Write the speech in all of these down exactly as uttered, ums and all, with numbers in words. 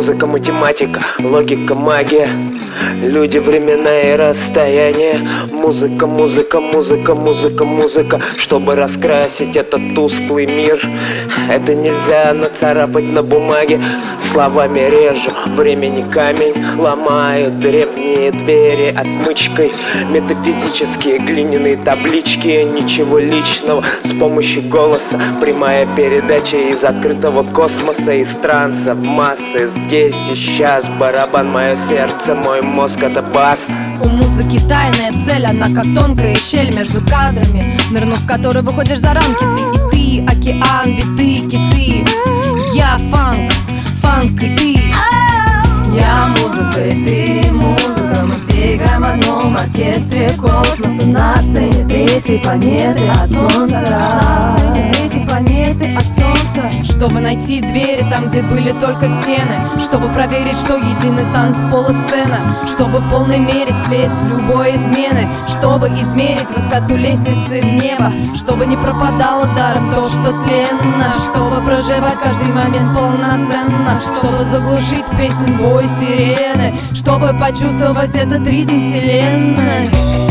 музыка, математика, логика, магия. Люди, времена и расстояние. Музыка, музыка, музыка, музыка, музыка. Чтобы раскрасить этот тусклый мир, это нельзя нацарапать на бумаге. Словами режу, времени камень. Ломаю древние двери отмычкой. Метафизические глиняные таблички. Ничего личного, с помощью голоса. Прямая передача из открытого космоса, из транса в массы. Здесь и сейчас барабан, мое сердце, мой мозг — это бас. У музыки тайная цель, она как тонкая щель между кадрами, нырнув в которой выходишь за рамки. Ты и ты, океан, биты, киты. Я фанк, фанк и ты. Я музыка и ты музыка. Мы все играем в одном оркестре космоса. На сцене третьей планеты от солнца. На сцене третьей планеты от солнца. Чтобы найти двери там, где были только стены. Чтобы проверить, что единый танцпол и сцена. Чтобы в полной мере слезть с любой измены. Чтобы измерить высоту лестницы в небо. Чтобы не пропадало даром то, что тленно. Чтобы проживать каждый момент полноценно. Чтобы заглушить песнь вой сирены. Чтобы почувствовать этот ритм вселенной.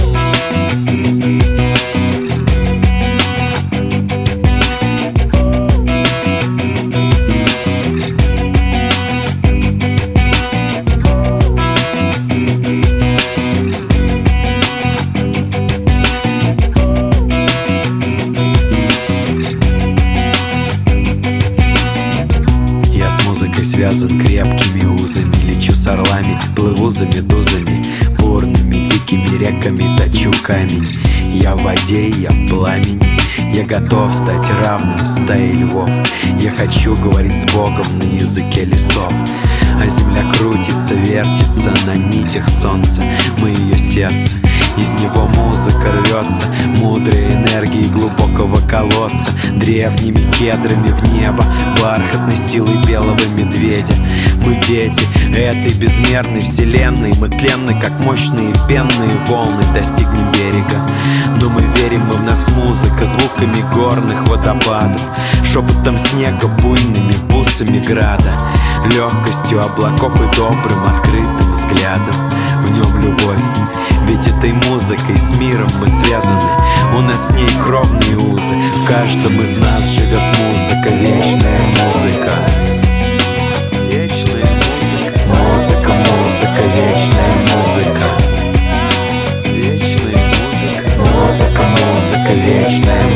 Связан крепкими узами, лечу с орлами, плыву за медузами, бурными дикими реками точу камень. Я в воде, я в пламени, я готов стать равным стае львов. Я хочу говорить с Богом на языке лесов. А земля крутится, вертится на нитях солнца. Мы ее сердце, из него музыка рвется, мудрой энергией глубокого колодца. Древними кедрами в небо, бархатной силой белого медведя. Мы дети этой безмерной вселенной. Мы тленны, как мощные пенные волны. Достигнем берега, но мы верим, мы в нас музыка. Звуками горных водопадов, шепотом снега, буйными бусами града. Легкостью облаков и добрым открытым взглядом. В нем любовь, ведь этой музыкой с миром мы связаны. У нас с ней кровные узы. В каждом из нас живет музыка, вечная музыка. Вечная музыка. Музыка, музыка, вечная музыка. Вечная музыка. Музыка, музыка, вечная